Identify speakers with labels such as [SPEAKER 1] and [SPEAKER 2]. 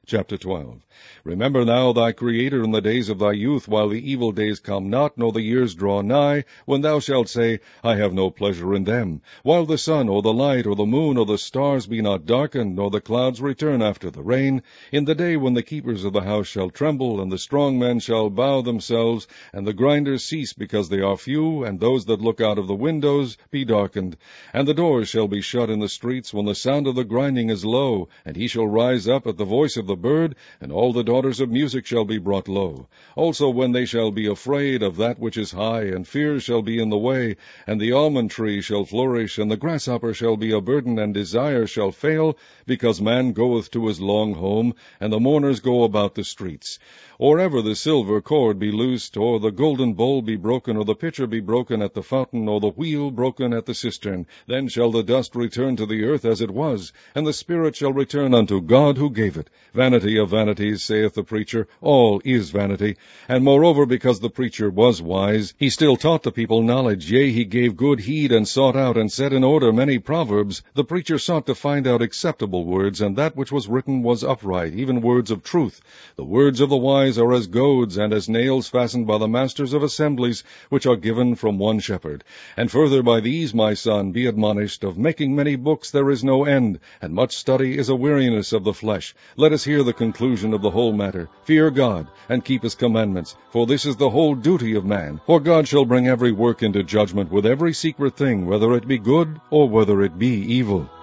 [SPEAKER 1] Chapter 12. Remember now thy Creator in the days of thy youth, while the evil days come not, nor the years draw nigh, when thou shalt say, I have no pleasure in them, while the sun, or the light, or the moon, or the stars be not darkened, nor the clouds return after the rain, in the day when the keepers of the house shall tremble, and the strong men shall bow themselves, and the grinders cease because they are few, and those that look out of the windows be darkened, and the doors shall be shut in the streets, when the sound of the grinding is low, and he shall rise up at the voice of the bird, and all the daughters of music shall be brought low. Also when they shall be afraid of that which is high, and fears shall be in the way, and the almond tree shall flourish, and the grasshopper shall be a burden, and desire shall fail, because man goeth to his long home, and the mourners go about the streets. Or ever the silver cord be loosed, or the golden bowl be broken, or the pitcher be broken at the fountain, or the wheel broken at the cistern, then shall the dust return to the earth as it was, and the spirit shall return unto God who gave it. Vanity of vanities, saith the preacher, all is vanity. And moreover, because the preacher was wise, he still taught the people knowledge, yea, he gave good heed, and sought out and set in order many proverbs. The preacher sought to find out acceptable words, and that which was written was upright, even words of truth. The words of the wise are as goads, and as nails fastened by the masters of assemblies, which are given from one shepherd. And further by these, my son, be admonished, of making many books there is no end, and much study is a weariness of the flesh. Let us hear the conclusion of the whole matter. Fear God, and keep his commandments, for this is the whole duty of man. For God shall bring every work into judgment with every secret thing, whether it be good or whether it be evil.